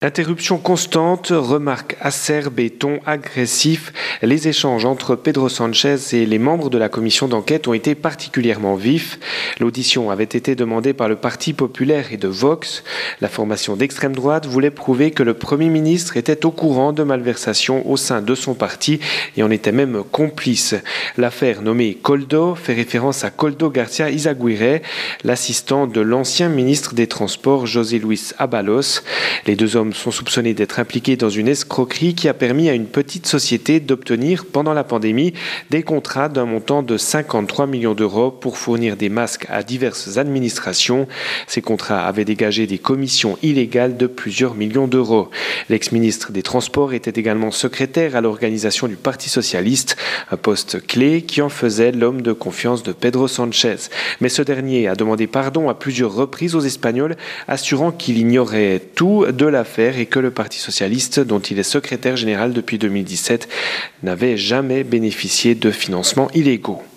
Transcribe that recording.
Interruption constante, remarques acerbes et ton agressif. Les échanges entre Pedro Sánchez et les membres de la commission d'enquête ont été particulièrement vifs. L'audition avait été demandée par le Parti populaire et de Vox. La formation d'extrême droite voulait prouver que le Premier ministre était au courant de malversations au sein de son parti et en était même complice. L'affaire nommée Koldo fait référence à Koldo García Izaguirre, l'assistant de l'ancien ministre des Transports José Luis Ábalos. Les deux hommes sont soupçonnés d'être impliqués dans une escroquerie qui a permis à une petite société d'obtenir pendant la pandémie des contrats d'un montant de 53 millions d'euros pour fournir des masques à diverses administrations. Ces contrats avaient dégagé des commissions illégales de plusieurs millions d'euros. L'ex-ministre des Transports était également secrétaire à l'organisation du Parti socialiste, un poste clé qui en faisait l'homme de confiance de Pedro Sánchez. Mais ce dernier a demandé pardon à plusieurs reprises aux Espagnols, assurant qu'il ignorait tout de l'affaire et que le Parti socialiste, dont il est secrétaire général depuis 2017, n'avait jamais bénéficié de financements illégaux.